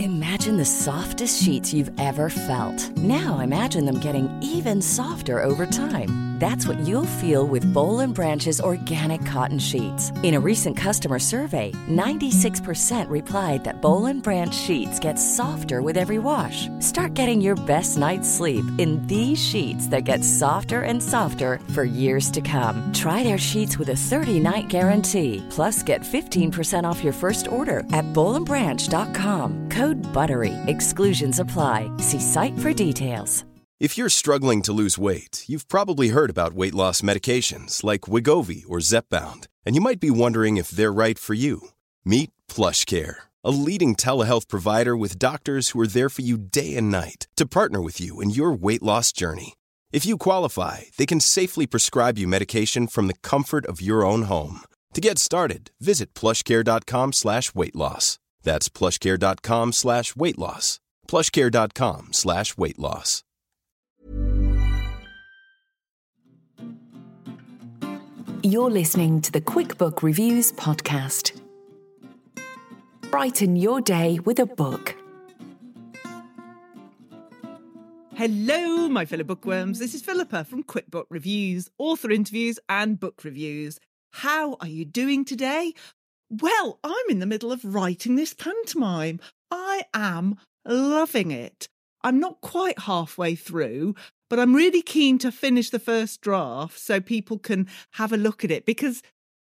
Imagine the softest sheets you've ever felt. Now imagine them getting even softer over time. That's what you'll feel with Boll & Branch's organic cotton sheets. In a recent customer survey, 96% replied that Boll & Branch sheets get softer with every wash. Start getting your best night's sleep in these sheets that get softer and softer for years to come. Try their sheets with a 30-night guarantee. Plus, get 15% off your first order at bollandbranch.com. Code BUTTERY. Exclusions apply. See site for details. If you're struggling to lose weight, you've probably heard about weight loss medications like Wegovy or Zepbound, and you might be wondering if they're right for you. Meet PlushCare, a leading telehealth provider with doctors who are there for you day and night to partner with you in your weight loss journey. If you qualify, they can safely prescribe you medication from the comfort of your own home. To get started, visit plushcare.com/weightloss. That's plushcare.com/weightloss. plushcare.com/weightloss. You're listening to the QuickBook Reviews podcast. Brighten your day with a book. Hello, my fellow bookworms. This is Philippa from QuickBook Reviews, author interviews and book reviews. How are you doing today? Well, I'm in the middle of writing this pantomime. I am loving it. I'm not quite halfway through, but I'm really keen to finish the first draft so people can have a look at it because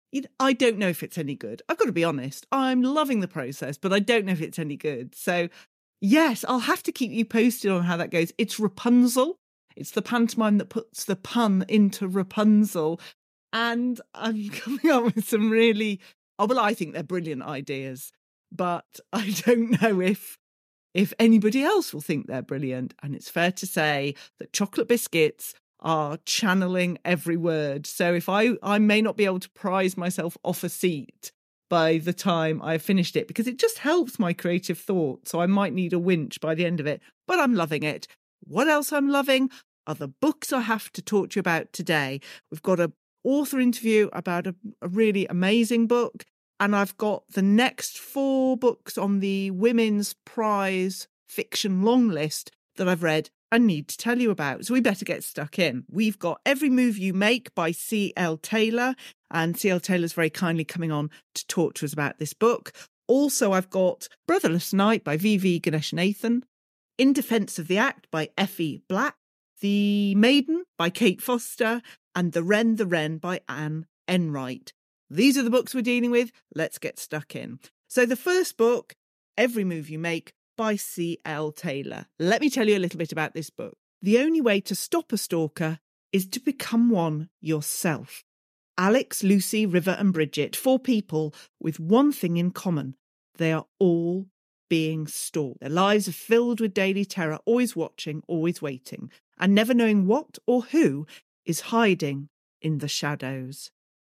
I don't know if it's any good. I've got to be honest. I'm loving the process, but I don't know if it's any good. So, yes, I'll have to keep you posted on how that goes. It's Rapunzel. It's the pantomime that puts the pun into Rapunzel. And I'm coming up with some really... I think they're brilliant ideas, but I don't know if anybody else will think they're brilliant. And it's fair to say that Chocolate Biscuits are channeling every word. So if I may not be able to prize myself off a seat by the time I've finished it, because it just helps my creative thought. So I might need a winch by the end of it, but I'm loving it. What else I'm loving are the books I have to talk to you about today. We've got an author interview about a really amazing book. And I've got the next 4 books on the Women's Prize fiction long list that I've read and need to tell you about. So we better get stuck in. We've got Every Move You Make by C.L. Taylor. And C.L. Taylor's very kindly coming on to talk to us about this book. Also, I've got Brotherless Night by V.V. Ganeshanathan. In Defence of the Act by Effie Black. The Maiden by Kate Foster. And The Wren by Anne Enright. These are the books we're dealing with. Let's get stuck in. So the first book, Every Move You Make by C.L. Taylor. Let me tell you a little bit about this book. The only way to stop a stalker is to become one yourself. Alex, Lucy, River and Bridget, 4 people with one thing in common. They are all being stalked. Their lives are filled with daily terror, always watching, always waiting, and never knowing what or who is hiding in the shadows.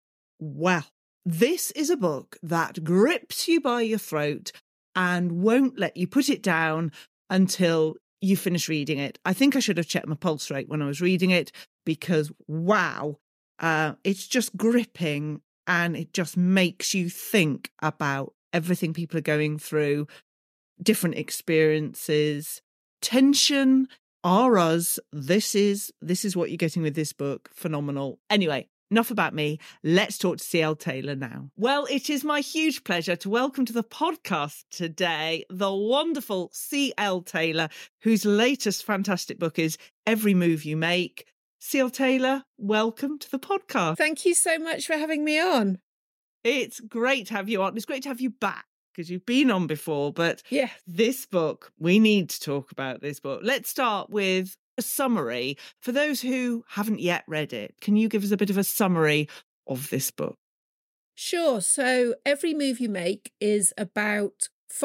Well, this is a book that grips you by your throat and won't let you put it down until you finish reading it. I think I should have checked my pulse rate when I was reading it because, wow, it's just gripping and it just makes you think about everything people are going through, different experiences, tension, are us. This is what you're getting with this book. Phenomenal. Anyway. Enough about me. Let's talk to C.L. Taylor now. Well, it is my huge pleasure to welcome to the podcast today the wonderful C.L. Taylor, whose latest fantastic book is Every Move You Make. C.L. Taylor, welcome to the podcast. Thank you so much for having me on. It's great to have you on. It's great to have you back because you've been on before, but yeah, this book, we need to talk about this book. Let's start with a summary for those who haven't yet read it. Can you give us a bit of a summary of this book? Sure. So Every Move You Make is about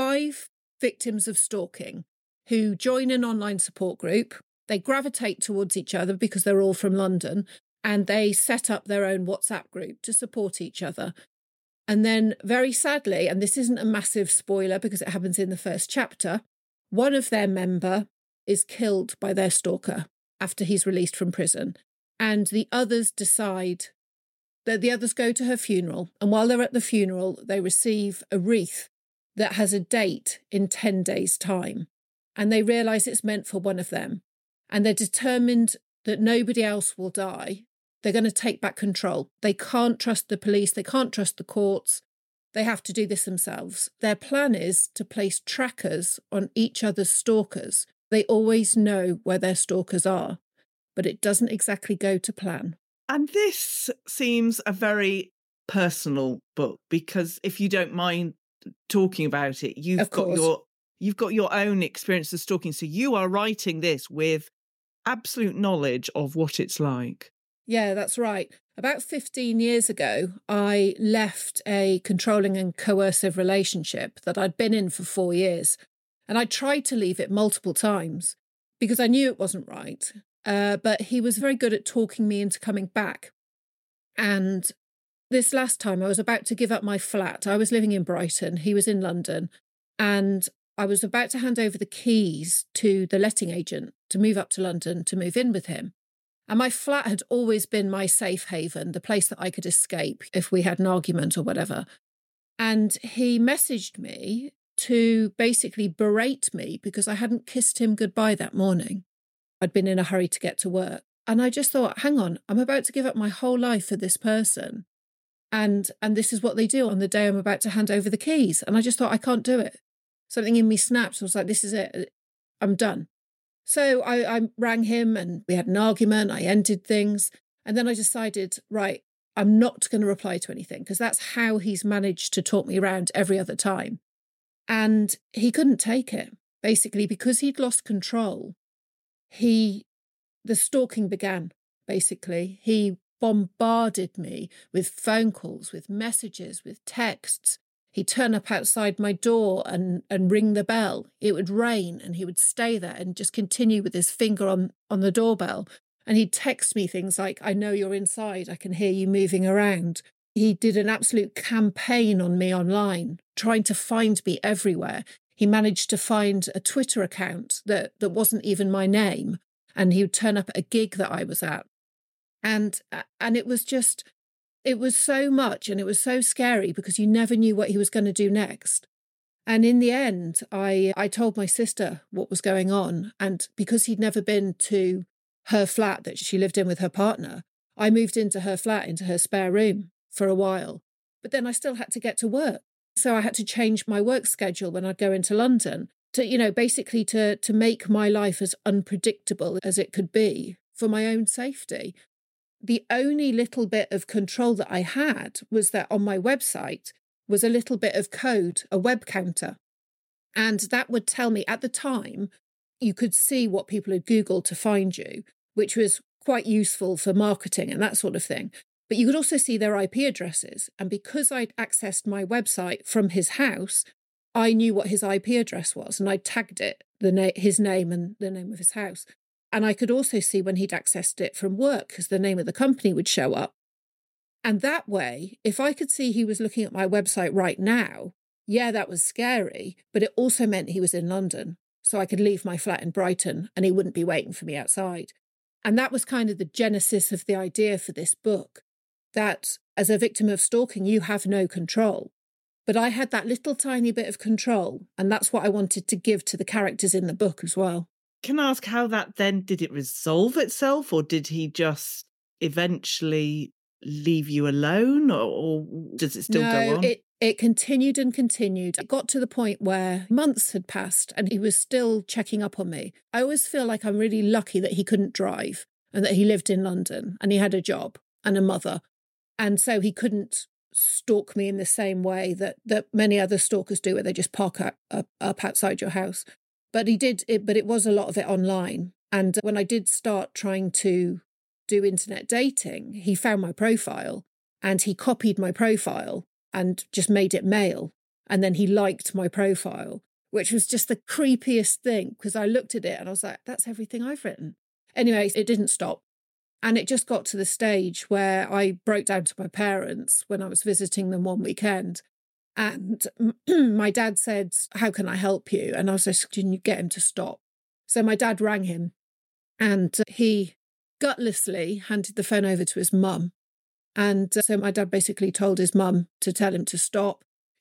5 victims of stalking who join an online support group. They gravitate towards each other because they're all from London, and they set up their own WhatsApp group to support each other. And then very sadly, and this isn't a massive spoiler because it happens in the first chapter, one of their member is killed by their stalker after he's released from prison. And the others decide that the others go to her funeral. And while they're at the funeral, they receive a wreath that has a date in 10 days' time. And they realise it's meant for one of them. And they're determined that nobody else will die. They're going to take back control. They can't trust the police. They can't trust the courts. They have to do this themselves. Their plan is to place trackers on each other's stalkers. They always know where their stalkers are, but it doesn't exactly go to plan. And this seems a very personal book, because if you don't mind talking about it, you've got your own experience of stalking. So you are writing this with absolute knowledge of what it's like. Yeah, that's right. About 15 years ago, I left a controlling and coercive relationship that I'd been in for 4 years. And I tried to leave it multiple times because I knew it wasn't right. But he was very good at talking me into coming back. And this last time I was about to give up my flat. I was living in Brighton. He was in London. And I was about to hand over the keys to the letting agent to move up to London to move in with him. And my flat had always been my safe haven, the place that I could escape if we had an argument or whatever. And he messaged me to basically berate me because I hadn't kissed him goodbye that morning. I'd been in a hurry to get to work. And I just thought, hang on, I'm about to give up my whole life for this person. And this is what they do on the day I'm about to hand over the keys. And I just thought, I can't do it. Something in me snapped. I was like, this is it. I'm done. So I rang him and we had an argument. I ended things. And then I decided, right, I'm not going to reply to anything because that's how he's managed to talk me around every other time. And he couldn't take it, basically, because he'd lost control. The stalking began, basically. He bombarded me with phone calls, with messages, with texts. He'd turn up outside my door and ring the bell. It would rain and he would stay there and just continue with his finger on the doorbell. And he'd text me things like, I know you're inside, I can hear you moving around. He did an absolute campaign on me online, trying to find me everywhere. He managed to find a Twitter account that wasn't even my name. And he would turn up at a gig that I was at. And it was just, it was so much and it was so scary because you never knew what he was going to do next. And in the end, I told my sister what was going on. And because he'd never been to her flat that she lived in with her partner, I moved into her flat, into her spare room for a while. But then I still had to get to work. So I had to change my work schedule when I'd go into London to, basically to make my life as unpredictable as it could be for my own safety. The only little bit of control that I had was that on my website was a little bit of code, a web counter. And that would tell me at the time, you could see what people had Googled to find you, which was quite useful for marketing and that sort of thing. But you could also see their IP addresses. And because I'd accessed my website from his house, I knew what his IP address was and I tagged it, his name and the name of his house. And I could also see when he'd accessed it from work because the name of the company would show up. And that way, if I could see he was looking at my website right now, yeah, that was scary, but it also meant he was in London. So I could leave my flat in Brighton and he wouldn't be waiting for me outside. And that was kind of the genesis of the idea for this book, that as a victim of stalking, you have no control. But I had that little tiny bit of control, and that's what I wanted to give to the characters in the book as well. Can I ask how that then, did it resolve itself, or did he just eventually leave you alone, or does it still go on? It continued and continued. It got to the point where months had passed and he was still checking up on me. I always feel like I'm really lucky that he couldn't drive and that he lived in London and he had a job and a mother. And so he couldn't stalk me in the same way that many other stalkers do, where they just park up outside your house. But he did it, but it was a lot of it online. And when I did start trying to do internet dating, he found my profile and he copied my profile and just made it male. And then he liked my profile, which was just the creepiest thing because I looked at it and I was like, that's everything I've written. Anyway, it didn't stop. And it just got to the stage where I broke down to my parents when I was visiting them one weekend. And my dad said, how can I help you? And I was like, can you get him to stop? So my dad rang him and he gutlessly handed the phone over to his mum. And so my dad basically told his mum to tell him to stop.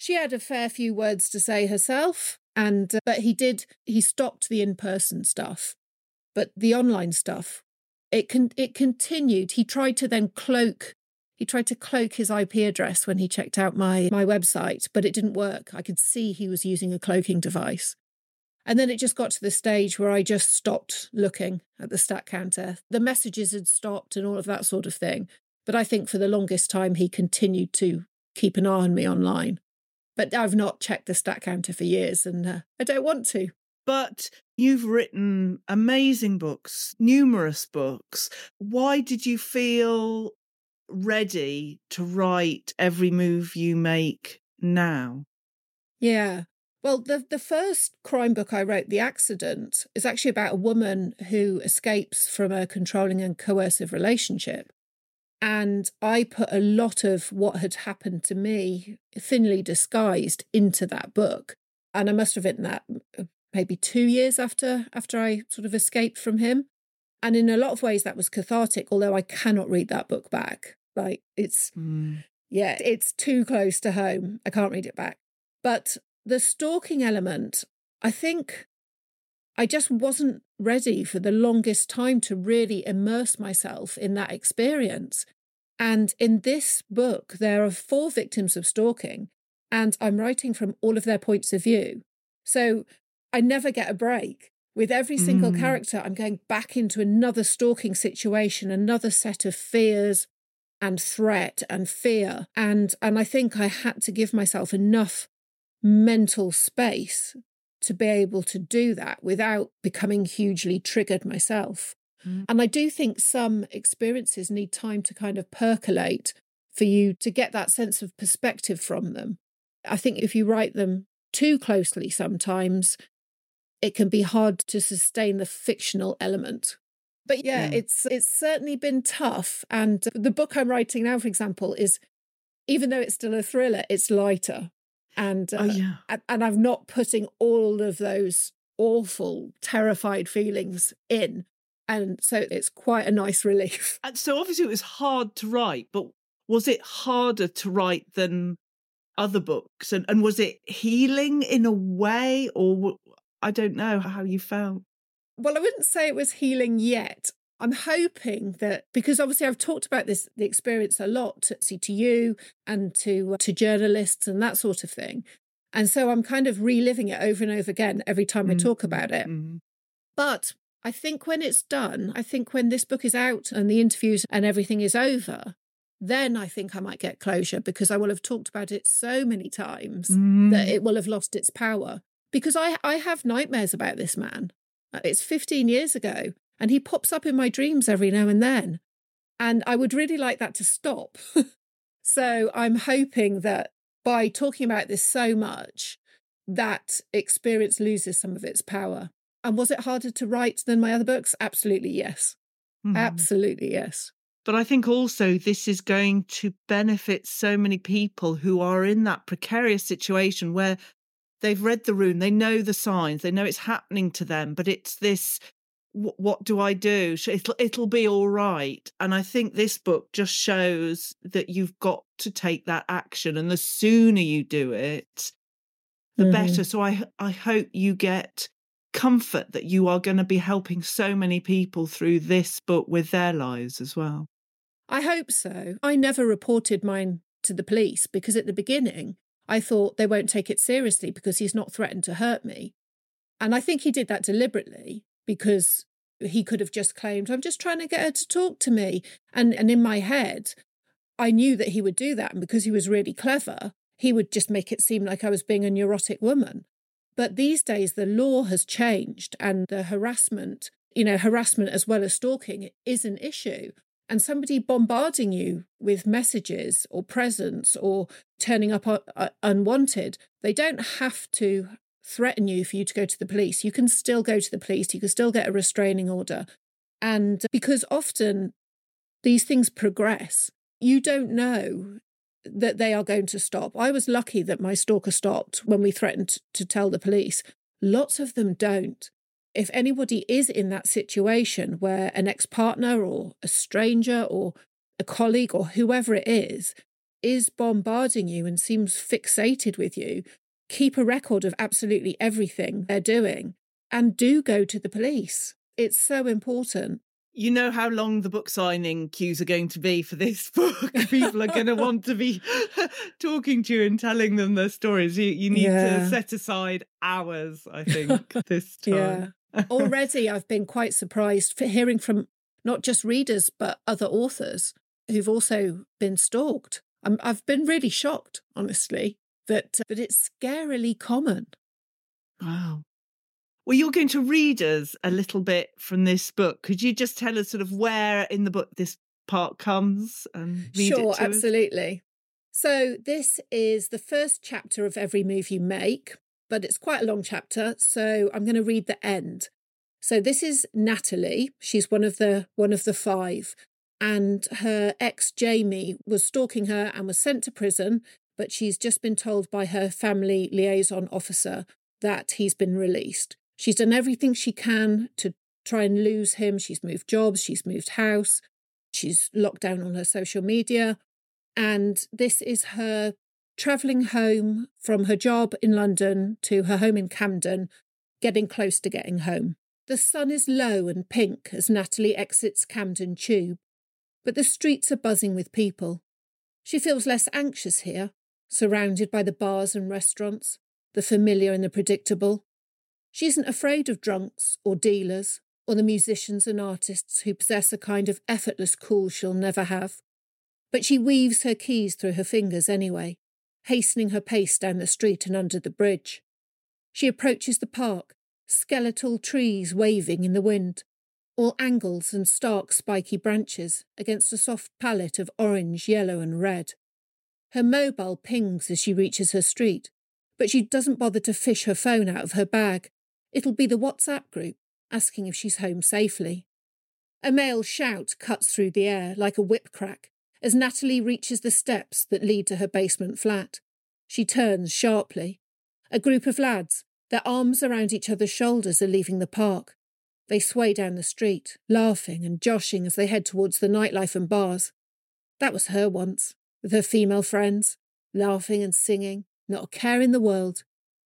She had a fair few words to say herself, but he stopped the in-person stuff. But the online stuff, it continued. He tried to cloak his IP address when he checked out my website, but it didn't work. I could see he was using a cloaking device. And then it just got to the stage where I just stopped looking at the stat counter. The messages had stopped and all of that sort of thing. But I think for the longest time, he continued to keep an eye on me online. But I've not checked the stat counter for years, and I don't want to. But you've written amazing books, numerous books. Why did you feel ready to write Every Move You Make now? Yeah. Well, the first crime book I wrote, The Accident, is actually about a woman who escapes from a controlling and coercive relationship. And I put a lot of what had happened to me, thinly disguised, into that book. And I must have written that maybe 2 years after I sort of escaped from him. And in a lot of ways that was cathartic, although I cannot read that book back. Like it's too close to home. I can't read it back. But the stalking element, I think I just wasn't ready for the longest time to really immerse myself in that experience. And in this book, there are 4 victims of stalking, and I'm writing from all of their points of view. So I never get a break. With every single character, I'm going back into another stalking situation, another set of fears and threat and fear. And I think I had to give myself enough mental space to be able to do that without becoming hugely triggered myself. And I do think some experiences need time to kind of percolate for you to get that sense of perspective from them. I think if you write them too closely sometimes, it can be hard to sustain the fictional element. But it's certainly been tough. And the book I'm writing now, for example, is, even though it's still a thriller, it's lighter. And I'm not putting all of those awful, terrified feelings in. And so it's quite a nice relief. And so obviously it was hard to write, but was it harder to write than other books? And was it healing in a way, or I don't know how you felt? Well, I wouldn't say it was healing yet. I'm hoping that, because obviously I've talked about the experience a lot to you and to journalists and that sort of thing. And so I'm kind of reliving it over and over again every time I talk about it. But I think when it's done, I think when this book is out and the interviews and everything is over, then I think I might get closure, because I will have talked about it so many times that it will have lost its power. Because I have nightmares about this man. It's 15 years ago. And he pops up in my dreams every now and then. And I would really like that to stop. So I'm hoping that by talking about this so much, that experience loses some of its power. And was it harder to write than my other books? Absolutely, yes. Absolutely, yes. But I think also this is going to benefit so many people who are in that precarious situation where they've read the room, they know the signs, they know it's happening to them, but it's this, what do I do? It'll be all right. And I think this book just shows that you've got to take that action. And the sooner you do it, the better. So I hope you get comfort that you are going to be helping so many people through this book with their lives as well. I hope so. I never reported mine to the police because at the beginning I thought they won't take it seriously because he's not threatened to hurt me. And I think he did that deliberately, because he could have just claimed, I'm just trying to get her to talk to me. And in my head, I knew that he would do that. And because he was really clever, he would just make it seem like I was being a neurotic woman. But these days, the law has changed, and the harassment as well as stalking is an issue. And somebody bombarding you with messages or presents or turning up unwanted, they don't have to threaten you for you to go to the police. You can still go to the police. You can still get a restraining order. And because often these things progress, you don't know that they are going to stop. I was lucky that my stalker stopped when we threatened to tell the police. Lots of them don't. If anybody is in that situation where an ex-partner or a stranger or a colleague or whoever it is is bombarding you and seems fixated with you, keep a record of absolutely everything they're doing and do go to the police. It's so important. You know how long the book signing queues are going to be for this book. People are going to want to be talking to you and telling them their stories. You need to set aside hours, I think, this time. Yeah. Already I've been quite surprised for hearing from not just readers, but other authors who've also been stalked. I've been really shocked, honestly, that it's scarily common. Wow. Well, you're going to read us a little bit from this book. Could you just tell us sort of where in the book this part comes and read it to us? Sure, absolutely. So this is the first chapter of Every Move You Make, but it's quite a long chapter, so I'm going to read the end. So this is Natalie. She's one of the 5, and her ex Jamie was stalking her and was sent to prison, but she's just been told by her family liaison officer that he's been released. She's done everything she can to try and lose him. She's moved jobs, she's moved house, she's locked down on her social media. And this is her travelling home from her job in London to her home in Camden, getting close to getting home. The sun is low and pink as Natalie exits Camden Tube, but the streets are buzzing with people. She feels less anxious here, surrounded by the bars and restaurants, the familiar and the predictable. She isn't afraid of drunks or dealers or the musicians and artists who possess a kind of effortless cool she'll never have. But she weaves her keys through her fingers anyway, hastening her pace down the street and under the bridge. She approaches the park, skeletal trees waving in the wind, all angles and stark spiky branches against a soft palette of orange, yellow and red. Her mobile pings as she reaches her street, but she doesn't bother to fish her phone out of her bag. It'll be the WhatsApp group, asking if she's home safely. A male shout cuts through the air like a whip crack as Natalie reaches the steps that lead to her basement flat. She turns sharply. A group of lads, their arms around each other's shoulders, are leaving the park. They sway down the street, laughing and joshing as they head towards the nightlife and bars. That was her once, with her female friends, laughing and singing, not a care in the world.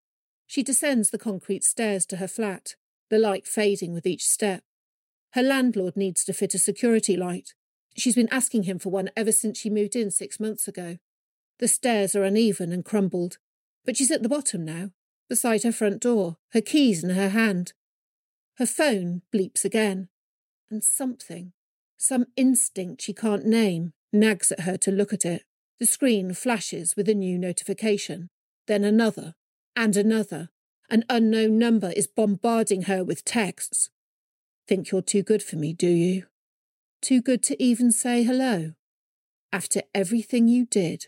She descends the concrete stairs to her flat, the light fading with each step. Her landlord needs to fit a security light. She's been asking him for one ever since she moved in 6 months ago. The stairs are uneven and crumbled, but she's at the bottom now, beside her front door, her keys in her hand. Her phone bleeps again, and something, some instinct she can't name, nags at her to look at it. The screen flashes with a new notification, then another, and another. An unknown number is bombarding her with texts. Think you're too good for me, do you? Too good to even say hello? After everything you did,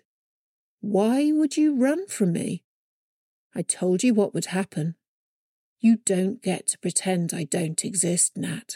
why would you run from me? I told you what would happen. You don't get to pretend I don't exist, Nat.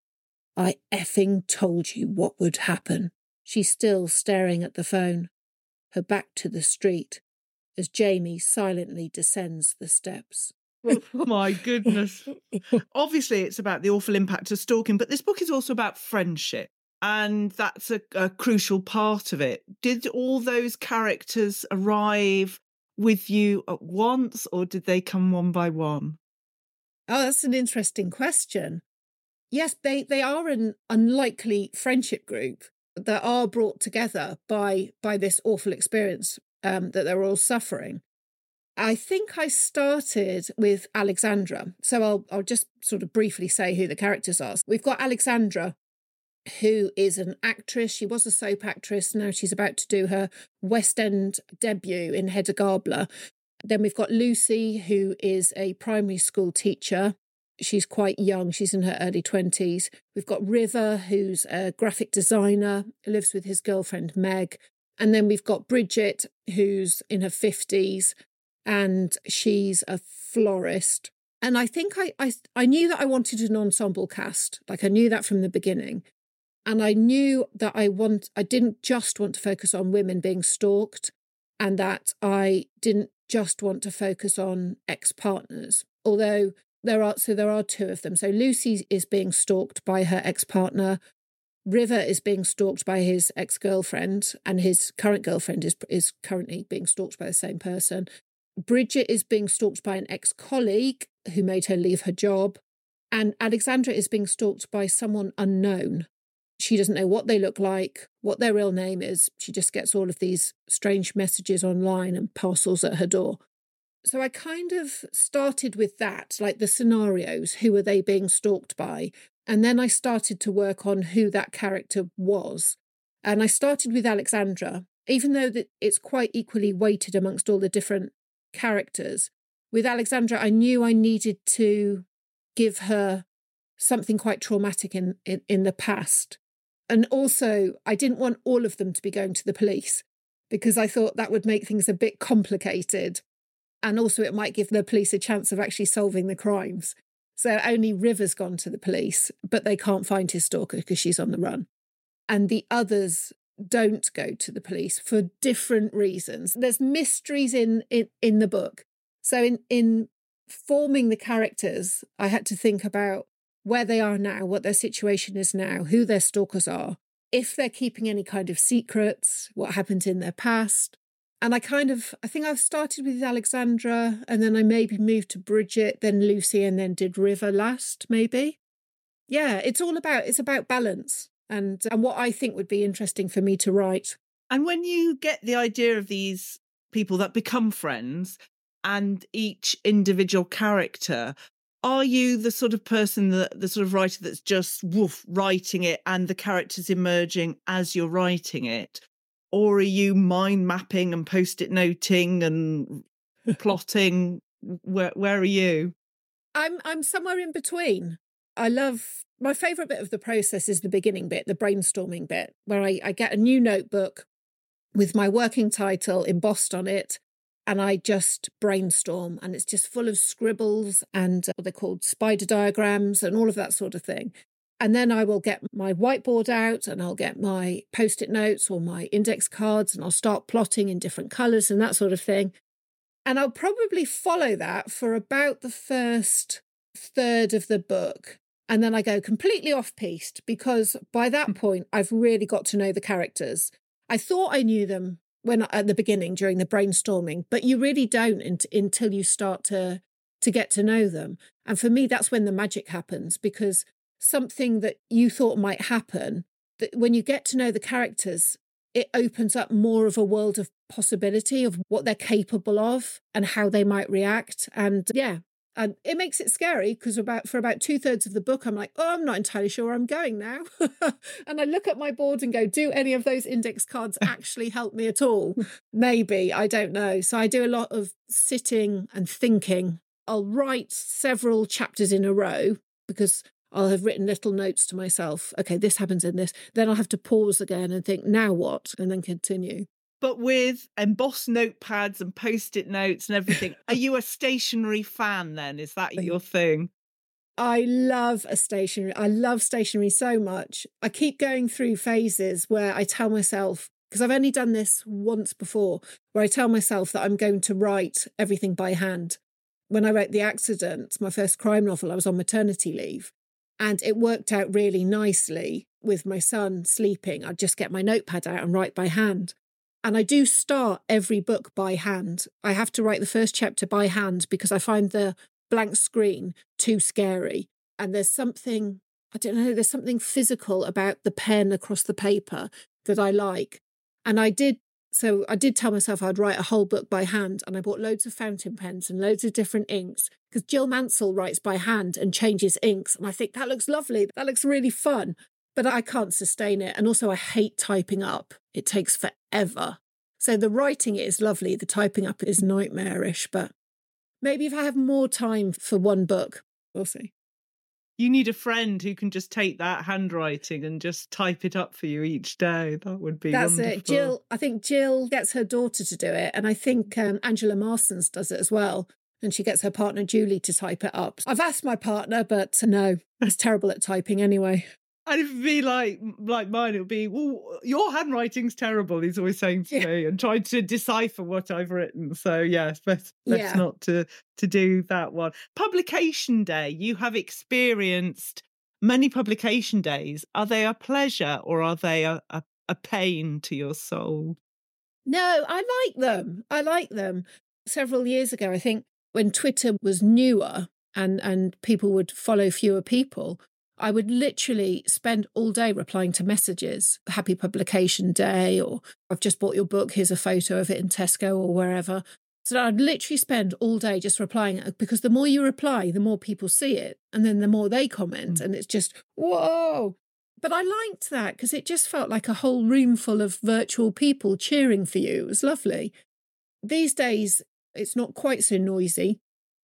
I effing told you what would happen. She's still staring at the phone, her back to the street, as Jamie silently descends the steps. Oh my goodness. Obviously, it's about the awful impact of stalking, but this book is also about friendship, and that's a crucial part of it. Did all those characters arrive with you at once, or did they come one by one? Oh, that's an interesting question. Yes, they are an unlikely friendship group that are brought together by this awful experience that they're all suffering. I think I started with Alexandra. So I'll just sort of briefly say who the characters are. We've got Alexandra, who is an actress. She was a soap actress. Now she's about to do her West End debut in Hedda Gabler. Then we've got Lucy, who is a primary school teacher. She's quite young. She's in her early 20s. We've got River, who's a graphic designer, lives with his girlfriend Meg. And then we've got Bridget, who's in her 50s, and she's a florist. And I think I knew that I wanted an ensemble cast. Like, I knew that from the beginning. And I knew that I didn't just want to focus on women being stalked, and that I didn't just want to focus on ex-partners. Although there are 2 of them. So Lucy is being stalked by her ex-partner. River is being stalked by his ex-girlfriend, and his current girlfriend is currently being stalked by the same person. Bridget is being stalked by an ex-colleague who made her leave her job. And Alexandra is being stalked by someone unknown. She doesn't know what they look like, what their real name is. She just gets all of these strange messages online and parcels at her door. So I kind of started with that, like the scenarios, who are they being stalked by? And then I started to work on who that character was. And I started with Alexandra, even though that it's quite equally weighted amongst all the different characters. With Alexandra, I knew I needed to give her something quite traumatic in the past. And also, I didn't want all of them to be going to the police because I thought that would make things a bit complicated. And also it might give the police a chance of actually solving the crimes. So only River's gone to the police, but they can't find his stalker because she's on the run. And the others don't go to the police for different reasons. There's mysteries in the book. So in forming the characters, I had to think about where they are now, what their situation is now, who their stalkers are, if they're keeping any kind of secrets, what happened in their past. And I think I've started with Alexandra, and then I maybe moved to Bridget, then Lucy, and then did River last, maybe. Yeah, it's about balance and what I think would be interesting for me to write. And when you get the idea of these people that become friends and each individual character, are you the sort of person, the sort of writer that's just writing it and the characters emerging as you're writing it? Or are you mind mapping and post-it noting and plotting? Where are you? I'm somewhere in between. My favourite bit of the process is the beginning bit, the brainstorming bit, where I get a new notebook with my working title embossed on it, and I just brainstorm, and it's just full of scribbles and what they're called spider diagrams and all of that sort of thing. And then I will get my whiteboard out and I'll get my post-it notes or my index cards and I'll start plotting in different colours and that sort of thing. And I'll probably follow that for about the first third of the book. And then I go completely off-piste because by that point, I've really got to know the characters. I thought I knew them at the beginning during the brainstorming, but you really don't until you start to get to know them. And for me, that's when the magic happens, because something that you thought might happen, that when you get to know the characters, it opens up more of a world of possibility of what they're capable of and how they might react. And yeah, and it makes it scary because for about 2/3 of the book, I'm like, oh, I'm not entirely sure where I'm going now. And I look at my board and go, do any of those index cards actually help me at all? Maybe, I don't know. So I do a lot of sitting and thinking. I'll write several chapters in a row because I'll have written little notes to myself. Okay, this happens in this. Then I'll have to pause again and think, now what? And then continue. But with embossed notepads and post-it notes and everything, are you a stationery fan then? Is that your thing? I love stationery so much. I keep going through phases where I tell myself, because I've only done this once before, where I tell myself that I'm going to write everything by hand. When I wrote The Accident, my first crime novel, I was on maternity leave. And it worked out really nicely with my son sleeping. I'd just get my notepad out and write by hand. And I do start every book by hand. I have to write the first chapter by hand because I find the blank screen too scary. And there's something physical about the pen across the paper that I like. And I did tell myself I'd write a whole book by hand, and I bought loads of fountain pens and loads of different inks because Jill Mansell writes by hand and changes inks. And I think that looks lovely. That looks really fun, but I can't sustain it. And also I hate typing up. It takes forever. So the writing is lovely. The typing up is nightmarish, but maybe if I have more time for one book, we'll see. You need a friend who can just take that handwriting and just type it up for you each day. That would be wonderful. That's it. I think Jill gets her daughter to do it. And I think Angela Marsons does it as well. And she gets her partner, Julie, to type it up. I've asked my partner, but no, he's terrible at typing anyway. And if it'd be like mine, it would be, well, your handwriting's terrible, he's always saying to me, and trying to decipher what I've written. So, yes, best not to do that one. Publication day, you have experienced many publication days, are they a pleasure or are they a pain to your soul? No, I like them. I like them. Several years ago, I think, when Twitter was newer and people would follow fewer people, I would literally spend all day replying to messages. Happy publication day, or I've just bought your book, here's a photo of it in Tesco or wherever. So I'd literally spend all day just replying, because the more you reply, the more people see it. And then the more they comment, and it's just, whoa. But I liked that because it just felt like a whole room full of virtual people cheering for you. It was lovely. These days, it's not quite so noisy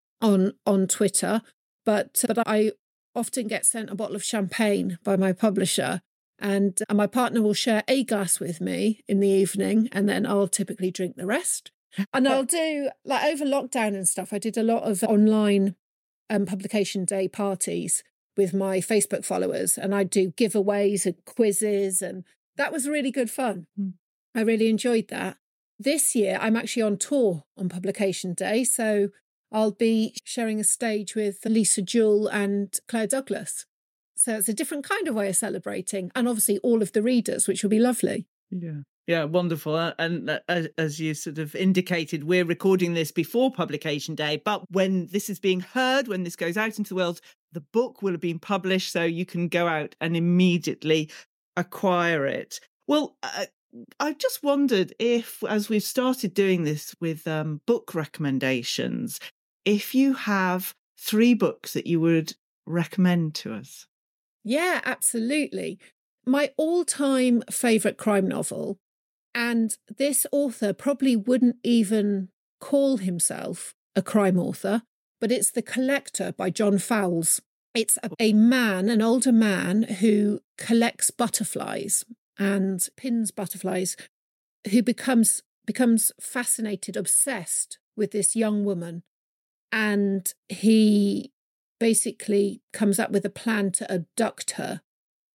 on Twitter, but I often get sent a bottle of champagne by my publisher, and my partner will share a glass with me in the evening, and then I'll typically drink the rest. And I'll do, like over lockdown and stuff, I did a lot of online publication day parties with my Facebook followers, and I'd do giveaways and quizzes, and that was really good fun. I really enjoyed that. This year, I'm actually on tour on publication day, so I'll be sharing a stage with Lisa Jewell and Claire Douglas. So it's a different kind of way of celebrating, and obviously all of the readers, which will be lovely. Yeah, wonderful. And as you sort of indicated, we're recording this before publication day, but when this is being heard, when this goes out into the world, the book will have been published, so you can go out and immediately acquire it. Well, I just wondered if, as we've started doing this with book recommendations, if you have 3 books that you would recommend to us. Yeah, absolutely. My all-time favourite crime novel, and this author probably wouldn't even call himself a crime author, but it's The Collector by John Fowles. It's a man, an older man, who collects butterflies and pins butterflies, who becomes fascinated, obsessed with this young woman. And he basically comes up with a plan to abduct her.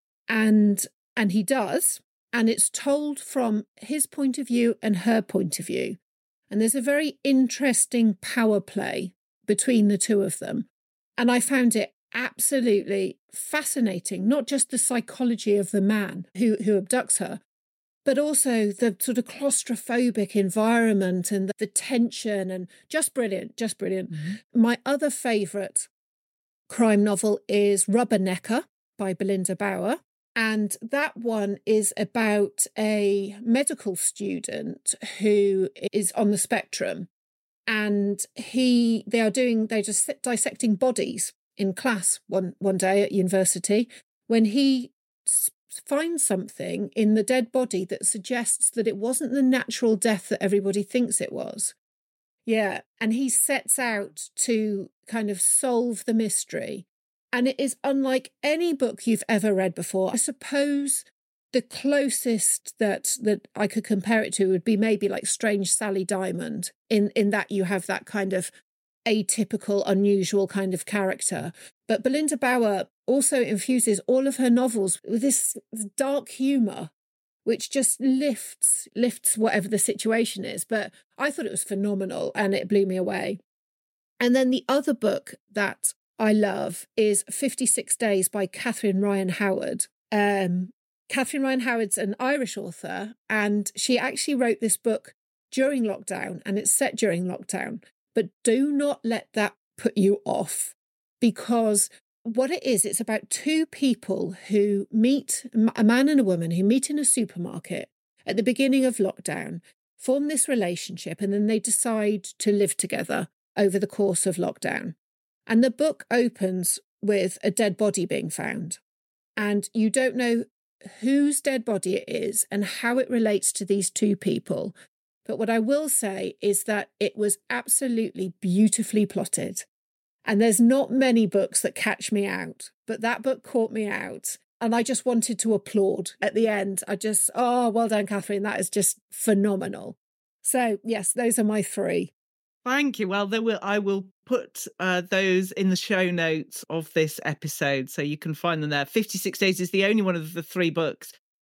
And he does. And it's told from his point of view and her point of view. And there's a very interesting power play between the two of them. And I found it absolutely fascinating, not just the psychology of the man who abducts her, but also the sort of claustrophobic environment and the tension, and just brilliant, just brilliant. Mm-hmm. My other favourite crime novel is Rubbernecker by Belinda Bauer. And that one is about a medical student who is on the spectrum, and they're just dissecting bodies in class one day at university, when he finds something in the dead body that suggests that it wasn't the natural death that everybody thinks it was. Yeah, and he sets out to kind of solve the mystery. And it is unlike any book you've ever read before. I suppose the closest that I could compare it to would be maybe like Strange Sally Diamond, in that you have that kind of atypical, unusual kind of character. But Belinda Bauer also infuses all of her novels with this dark humour, which just lifts whatever the situation is. But I thought it was phenomenal, and it blew me away. And then the other book that I love is 56 Days by Catherine Ryan Howard. Catherine Ryan Howard's an Irish author, and she actually wrote this book during lockdown, and it's set during lockdown. But do not let that put you off, because what it is, it's about 2 people who meet, a man and a woman who meet in a supermarket at the beginning of lockdown, form this relationship, and then they decide to live together over the course of lockdown. And the book opens with a dead body being found, and you don't know whose dead body it is and how it relates to these 2 people. But what I will say is that it was absolutely beautifully plotted. And there's not many books that catch me out, but that book caught me out. And I just wanted to applaud at the end. Well done, Catherine. That is just phenomenal. So yes, those are my 3. Thank you. Well, I will put those in the show notes of this episode, so you can find them there. 56 Days is the only one of the 3 books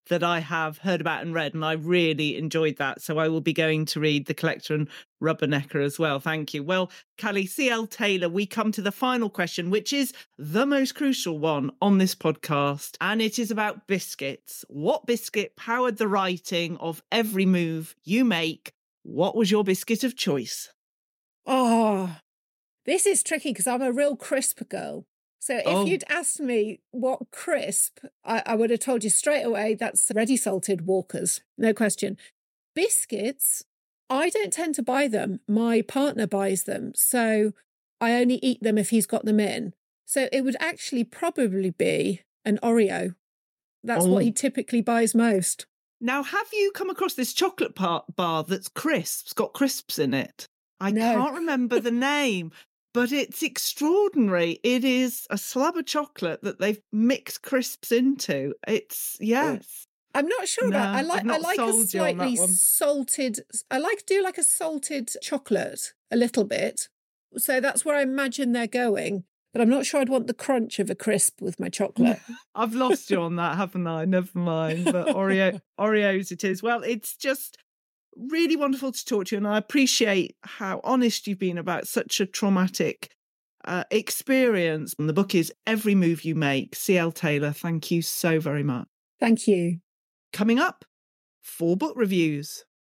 that I have heard about and read, and I really enjoyed that. So I will be going to read The Collector and Rubbernecker as well. Thank you. Well, Callie, C.L. Taylor, we come to the final question, which is the most crucial one on this podcast, and it is about biscuits. What biscuit powered the writing of every move you make? What was your biscuit of choice? Oh, this is tricky because I'm a real crisp girl. So if you'd asked me what crisp, I would have told you straight away that's ready salted Walkers, no question. Biscuits, I don't tend to buy them. My partner buys them. So I only eat them if he's got them in. So it would actually probably be an Oreo. That's what he typically buys most. Now, have you come across this chocolate bar that's crisps, got crisps in it? I can't remember the name. But it's extraordinary. It is a slab of chocolate that they've mixed crisps into. It's, yes. I'm not sure about. I like a slightly salted. I do like a salted chocolate a little bit. So that's where I imagine they're going. But I'm not sure I'd want the crunch of a crisp with my chocolate. I've lost you on that, haven't I? Never mind. But Oreos it is. Well, it's just really wonderful to talk to you, and I appreciate how honest you've been about such a traumatic experience. And the book is Every Move You Make. C.L. Taylor, thank you so very much. Thank you. Coming up, 4 book reviews.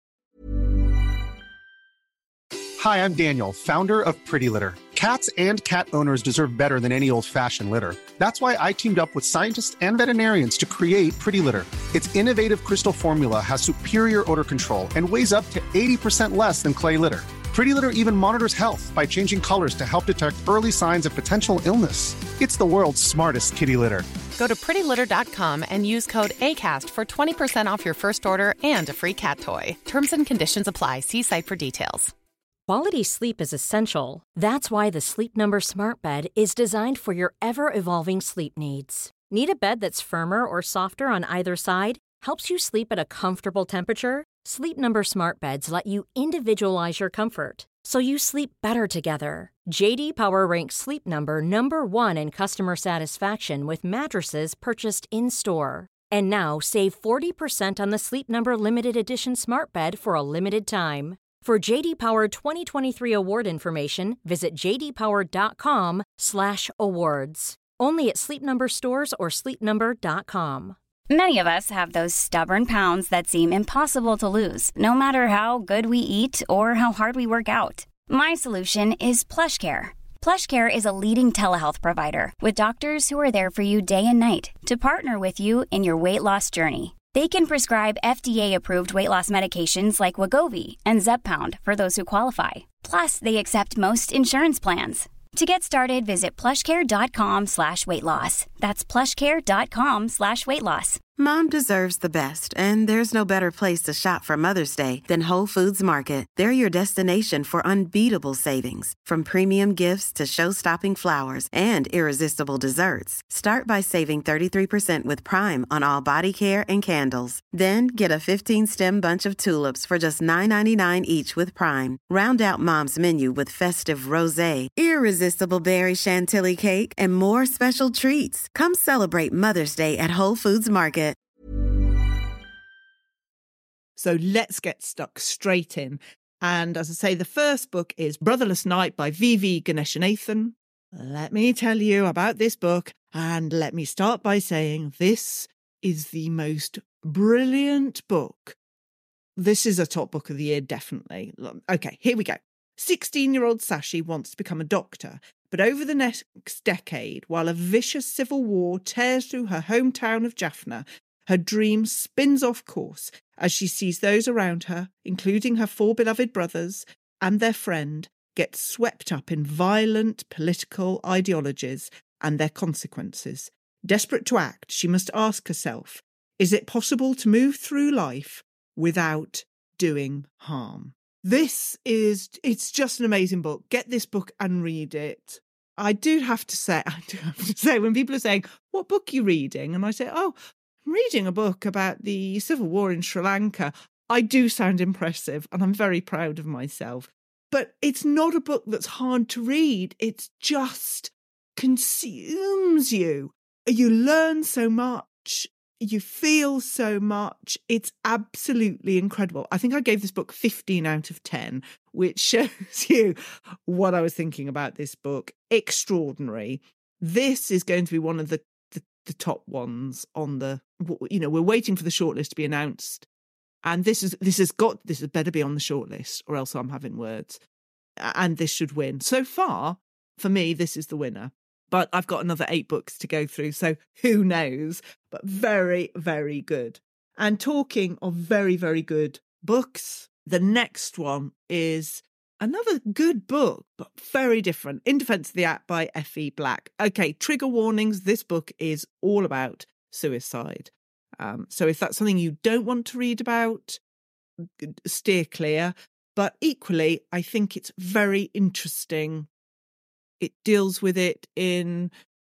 Hi, I'm Daniel, founder of Pretty Litter. Cats and cat owners deserve better than any old-fashioned litter. That's why I teamed up with scientists and veterinarians to create Pretty Litter. Its innovative crystal formula has superior odor control and weighs up to 80% less than clay litter. Pretty Litter even monitors health by changing colors to help detect early signs of potential illness. It's the world's smartest kitty litter. Go to prettylitter.com and use code ACAST for 20% off your first order and a free cat toy. Terms and conditions apply. See site for details. Quality sleep is essential. That's why the Sleep Number Smart Bed is designed for your ever-evolving sleep needs. Need a bed that's firmer or softer on either side? Helps you sleep at a comfortable temperature? Sleep Number Smart Beds let you individualize your comfort, so you sleep better together. J.D. Power ranks Sleep Number #1 in customer satisfaction with mattresses purchased in-store. And now, save 40% on the Sleep Number Limited Edition Smart Bed for a limited time. For J.D. Power 2023 award information, visit jdpower.com/awards. Only at Sleep Number stores or sleepnumber.com. Many of us have those stubborn pounds that seem impossible to lose, no matter how good we eat or how hard we work out. My solution is PlushCare. PlushCare is a leading telehealth provider with doctors who are there for you day and night to partner with you in your weight loss journey. They can prescribe FDA-approved weight loss medications like Wegovy and Zepbound for those who qualify. Plus, they accept most insurance plans. To get started, visit plushcare.com/weightloss. That's plushcare.com/weightloss. Mom deserves the best, and there's no better place to shop for Mother's Day than Whole Foods Market. They're your destination for unbeatable savings, from premium gifts to show-stopping flowers and irresistible desserts. Start by saving 33% with Prime on all body care and candles. Then get a 15-stem bunch of tulips for just $9.99 each with Prime. Round out Mom's menu with festive rosé, irresistible berry chantilly cake, and more special treats. Come celebrate Mother's Day at Whole Foods Market. So let's get stuck straight in. And as I say, the first book is Brotherless Night by V.V. Ganeshanathan. Let me tell you about this book, and let me start by saying this is the most brilliant book. This is a top book of the year, definitely. Okay, here we go. 16-year-old Sashi wants to become a doctor, but over the next decade, while a vicious civil war tears through her hometown of Jaffna, her dream spins off course as she sees those around her, including her 4 beloved brothers and their friend, get swept up in violent political ideologies and their consequences. Desperate to act, she must ask herself, is it possible to move through life without doing harm? It's just an amazing book. Get this book and read it. I do have to say, when people are saying, what book are you reading? And I say, I'm reading a book about the civil war in Sri Lanka. I do sound impressive and I'm very proud of myself. But it's not a book that's hard to read. It just consumes you. You learn so much. You feel so much. It's absolutely incredible. I think I gave this book 15 out of 10, which shows you what I was thinking about this book. Extraordinary. This is going to be one of the top ones on the, we're waiting for the shortlist to be announced. And this has better be on the shortlist, or else I'm having words. And this should win. So far, for me, this is the winner. But I've got another 8 books to go through, so who knows? But very, very good. And talking of very, very good books, the next one is another good book, but very different. In Defence of the Act by F.E. Black. Okay, trigger warnings. This book is all about suicide. So if that's something you don't want to read about, steer clear. But equally, I think it's very interesting. It deals with it in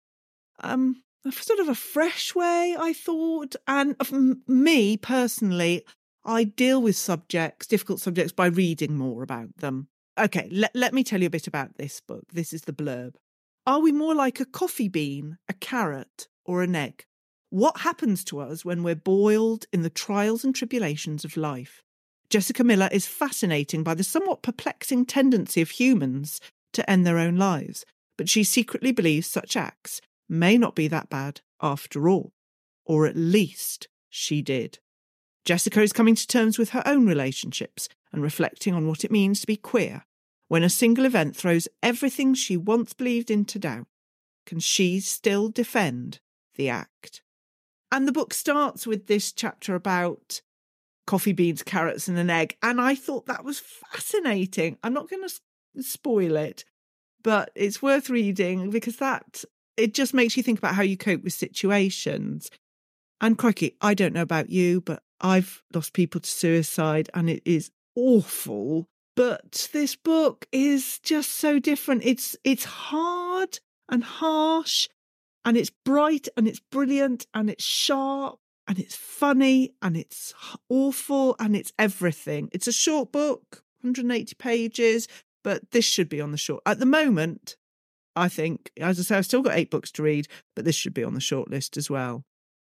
sort of a fresh way, I thought. And for me, personally, I deal with difficult subjects, by reading more about them. Okay, let me tell you a bit about this book. This is the blurb. Are we more like a coffee bean, a carrot, or an egg? What happens to us when we're boiled in the trials and tribulations of life? Jessica Miller is fascinating by the somewhat perplexing tendency of humans to end their own lives, but she secretly believes such acts may not be that bad after all, or at least she did. Jessica is coming to terms with her own relationships and reflecting on what it means to be queer when a single event throws everything she once believed into doubt. Can she still defend the act? And the book starts with this chapter about coffee beans, carrots and an egg, and I thought that was fascinating. I'm not going to spoil it, but it's worth reading because it just makes you think about how you cope with situations. And crikey, I don't know about you, but I've lost people to suicide and it is awful. But this book is just so different. It's hard and harsh, and it's bright and it's brilliant and it's sharp and it's funny and it's awful and it's everything. It's a short book, 180 pages. But this should be on the short. At the moment, I think, as I say, I've still got 8 books to read, but this should be on the short list as well.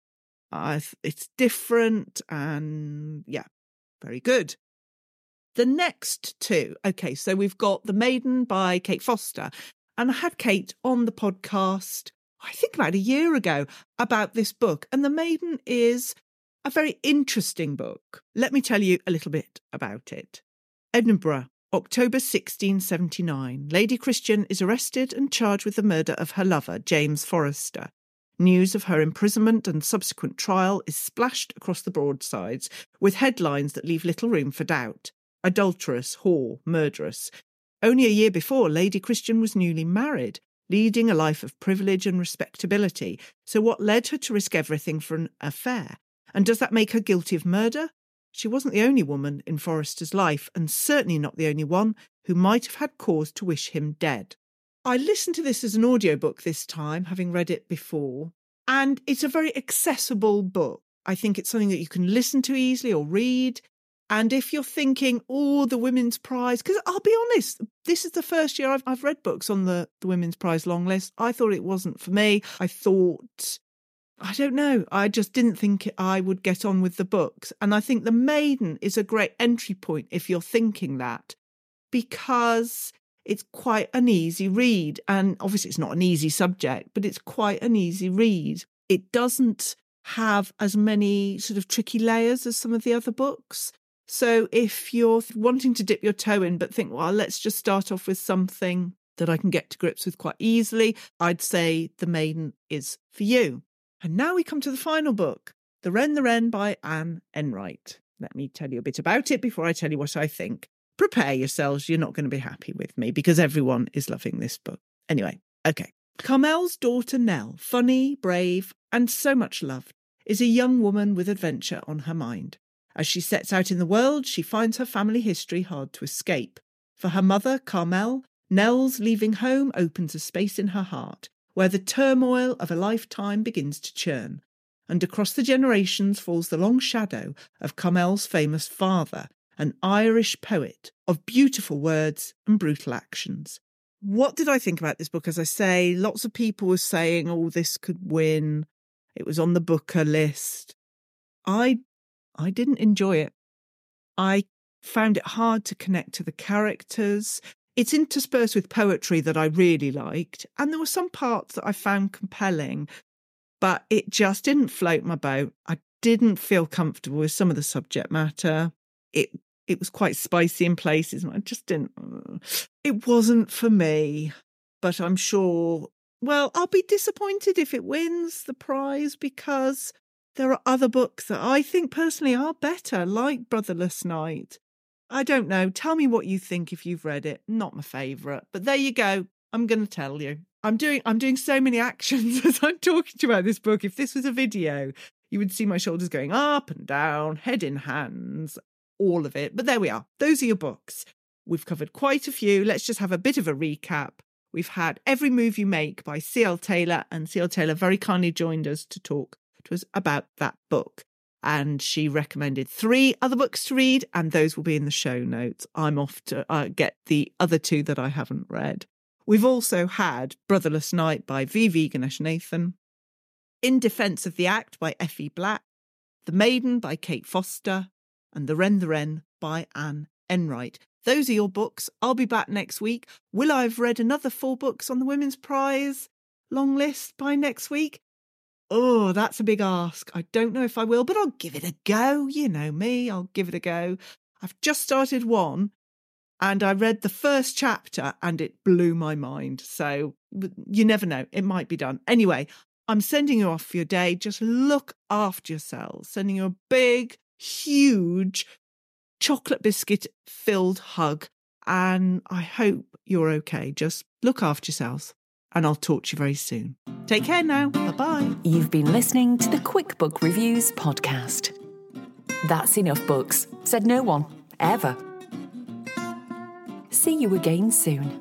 It's different and, yeah, very good. The next 2. Okay, so we've got The Maiden by Kate Foster. And I had Kate on the podcast, I think about a year ago, about this book. And The Maiden is a very interesting book. Let me tell you a little bit about it. Edinburgh. October 1679, Lady Christian is arrested and charged with the murder of her lover, James Forrester. News of her imprisonment and subsequent trial is splashed across the broadsides, with headlines that leave little room for doubt. Adulteress, whore, murderess. Only a year before, Lady Christian was newly married, leading a life of privilege and respectability. So what led her to risk everything for an affair? And does that make her guilty of murder? She wasn't the only woman in Forrester's life, and certainly not the only one who might have had cause to wish him dead. I listened to this as an audiobook this time, having read it before, and it's a very accessible book. I think it's something that you can listen to easily or read. And if you're thinking, the Women's Prize, because I'll be honest, this is the first year I've read books on the Women's Prize long list. I thought it wasn't for me. I don't know. I just didn't think I would get on with the books. And I think The Maiden is a great entry point if you're thinking that, because it's quite an easy read. And obviously it's not an easy subject, but it's quite an easy read. It doesn't have as many sort of tricky layers as some of the other books. So if you're wanting to dip your toe in, but think, well, let's just start off with something that I can get to grips with quite easily, I'd say The Maiden is for you. And now we come to the final book, The Wren by Anne Enright. Let me tell you a bit about it before I tell you what I think. Prepare yourselves, you're not going to be happy with me because everyone is loving this book. Anyway, okay. Carmel's daughter Nell, funny, brave, and so much loved, is a young woman with adventure on her mind. As she sets out in the world, she finds her family history hard to escape. For her mother, Carmel, Nell's leaving home opens a space in her heart, where the turmoil of a lifetime begins to churn, and across the generations falls the long shadow of Carmel's famous father, an Irish poet of beautiful words and brutal actions. What did I think about this book? As I say, lots of people were saying, this could win. It was on the Booker list. I didn't enjoy it. I found it hard to connect to the characters. It's interspersed with poetry that I really liked, and there were some parts that I found compelling, but it just didn't float my boat. I didn't feel comfortable with some of the subject matter. It was quite spicy in places, and I just didn't. It wasn't for me, but I'm sure. Well, I'll be disappointed if it wins the prize because there are other books that I think personally are better, like Brotherless Night. I don't know. Tell me what you think if you've read it. Not my favourite, but there you go. I'm going to tell you. I'm doing so many actions as I'm talking to you about this book. If this was a video, you would see my shoulders going up and down, head in hands, all of it. But there we are. Those are your books. We've covered quite a few. Let's just have a bit of a recap. We've had Every Move You Make by C.L. Taylor, and C.L. Taylor very kindly joined us to talk to us about that book. And she recommended 3 other books to read, and those will be in the show notes. I'm off to get the other 2 that I haven't read. We've also had Brotherless Night by V.V. Ganesh Nathan, In Defence of the Act by F.E. Black, The Maiden by Kate Foster, and The Wren by Anne Enright. Those are your books. I'll be back next week. Will I have read another 4 books on the Women's Prize long list by next week? Oh, that's a big ask. I don't know if I will, but I'll give it a go. You know me, I'll give it a go. I've just started one and I read the first chapter and it blew my mind. So you never know, it might be done. Anyway, I'm sending you off for your day. Just look after yourselves. Sending you a big, huge chocolate biscuit filled hug. And I hope you're okay. Just look after yourselves. And I'll talk to you very soon. Take care now. Bye-bye. You've been listening to the Quick Book Reviews podcast. That's enough books, said no one, ever. See you again soon.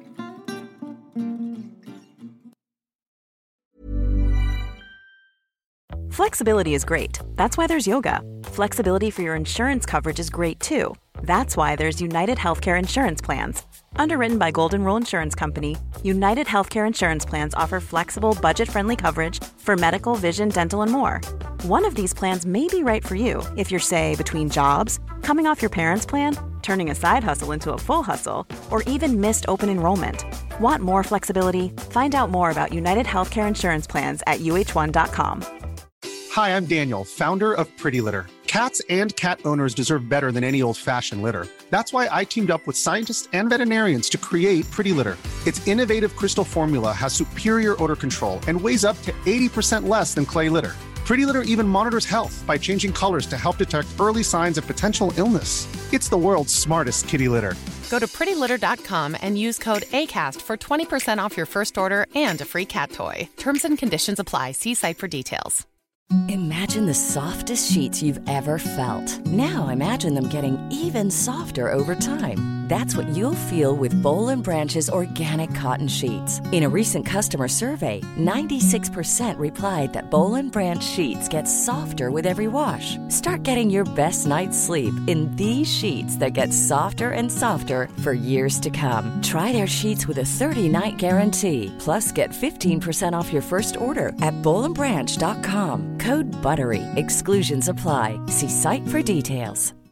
Flexibility is great. That's why there's yoga. Flexibility for your insurance coverage is great too. That's why there's United Healthcare Insurance Plans. Underwritten by Golden Rule Insurance Company, United Healthcare Insurance Plans offer flexible, budget-friendly coverage for medical, vision, dental, and more. One of these plans may be right for you if you're, say, between jobs, coming off your parents' plan, turning a side hustle into a full hustle, or even missed open enrollment. Want more flexibility? Find out more about United Healthcare Insurance Plans at uh1.com. Hi, I'm Daniel, founder of Pretty Litter. Cats and cat owners deserve better than any old-fashioned litter. That's why I teamed up with scientists and veterinarians to create Pretty Litter. Its innovative crystal formula has superior odor control and weighs up to 80% less than clay litter. Pretty Litter even monitors health by changing colors to help detect early signs of potential illness. It's the world's smartest kitty litter. Go to prettylitter.com and use code ACAST for 20% off your first order and a free cat toy. Terms and conditions apply. See site for details. Imagine the softest sheets you've ever felt. Now imagine them getting even softer over time. That's what you'll feel with Boll & Branch's organic cotton sheets. In a recent customer survey, 96% replied that Boll & Branch sheets get softer with every wash. Start getting your best night's sleep in these sheets that get softer and softer for years to come. Try their sheets with a 30-night guarantee. Plus, get 15% off your first order at bollandbranch.com. Code BUTTERY. Exclusions apply. See site for details.